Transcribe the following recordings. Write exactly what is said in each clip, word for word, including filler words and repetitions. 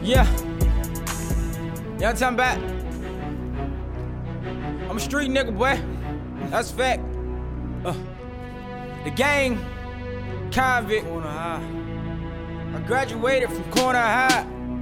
Yeah. Y'all talking about? I'm a street nigga, boy. That's fact. Uh, the gang, convict. Corner High. I graduated from Corner High.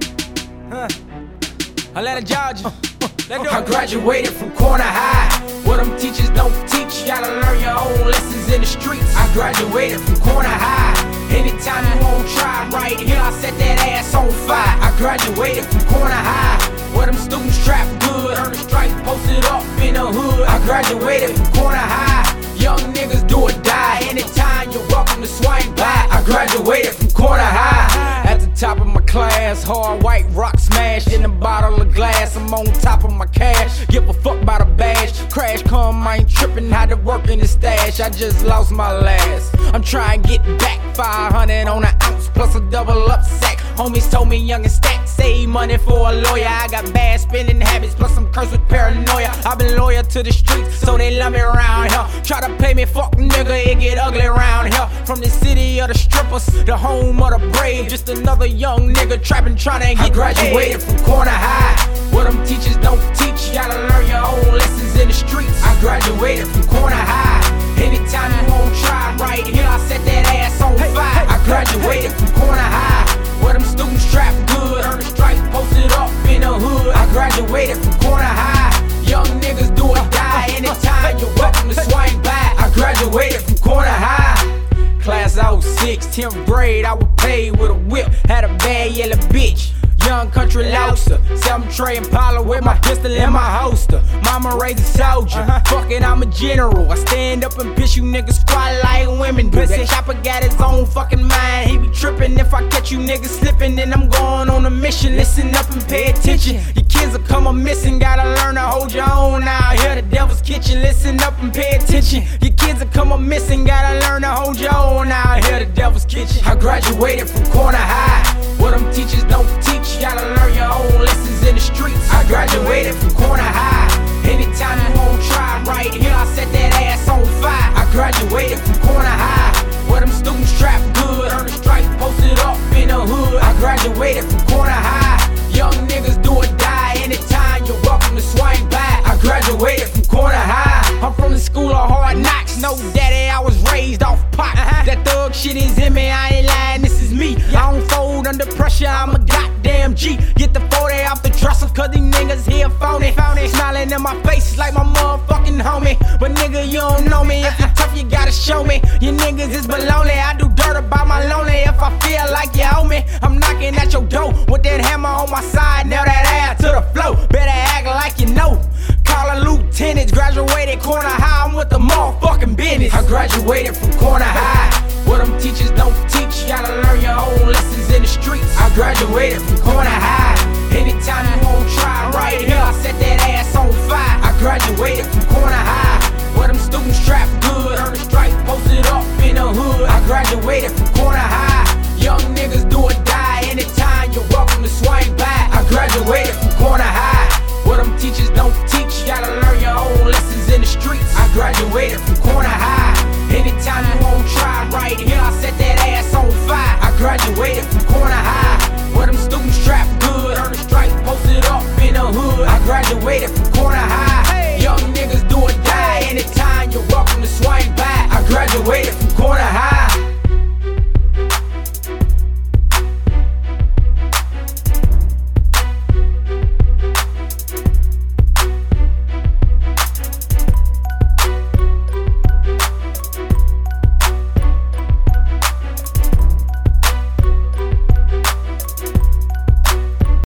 Huh. Atlanta, Georgia. Uh, uh, I graduated from Corner High. What them teachers don't teach, you gotta learn your own lessons in the streets. I graduated from Corner High. Anytime you won't try, right here I set that ass on fire. I graduated from Corner High. Where them students trap good, earn a stripe, posted up in the hood. I graduated from Corner High. Young niggas do or die. Anytime you're welcome to swing by. I graduated from Corner High. At the top of my class, hard white rock smashed in a bottle of glass. I'm on top of my cash, give a fuck about a badge. Crash come, I ain't tripping, had to work in the stash. I just lost my last. I'm trying to get back five hundred on an ounce plus a double up sack. Homies told me young and stack, save money for a lawyer. I got bad spending habits, plus I'm cursed with paranoia. I've been loyal to the streets, so they love me around here. Try to pay me, fuck nigga, it get ugly around here. From the city of the strippers, the home of the brave. Just another young nigga trapping, trying to get I graduated paid. From Corner High. What them teachers don't teach, you gotta learn your own lessons in the streets. I graduated from Corner High. Anytime you won't try, right here I set that ass on hey, fire. Hey, I graduated hey. from Corner High. Where them students trap good, earn a stripe, posted up in the hood. I graduated from Corner High. Young niggas do or die. Anytime you're welcome to swing by. I graduated from Corner High. Class oh six, tenth grade, I was paid with a whip. Had a bad yellow bitch, young country lobster. Seven tray Impala with my pistol in my holster. Mama raised a soldier, uh-huh. Fuck it, I'm a general. I stand up and piss you niggas squat like women do. That chopper got his own fucking mind. He be tripping if I catch you niggas slipping. Then I'm going on a mission. Listen up and pay attention. Your kids will come a missing. Gotta learn to hold your own out here. The devil's kitchen. Listen up and pay attention. Your kids will come a missing. Gotta learn to hold your own out here. The devil's kitchen. I graduated from Corner High. What them teachers don't teach, you gotta learn your own lessons in the streets. I graduated from Corner High. Anytime you won't try, right here I set that ass on fire. I graduated from Corner High. Where them students trap good, earn a stripe, posted up in the hood. I graduated from Corner High. Young niggas do or die. Anytime you're welcome to swing by. I graduated from Corner High. I'm from the school of hard knocks. No daddy, I was raised off pop. Uh-huh. That thug shit is in me, I ain't lying, this is me. Yeah. I don't fold under pressure, I'm a goddamn G. Get the forty off the dresser, cause these niggas here phony. phony. Smiling in my face like my motherfucking homie. But nigga, you don't know me. If you tough, you gotta show me. You niggas is baloney. I do dirt about my lonely. If I feel like you owe me, I'm knocking at your door with that hammer on my side. Nail that ass to the floor. Better act like you know. Call a lieutenant, graduated Corner High. I'm with the motherfucking business. I graduated from Corner High.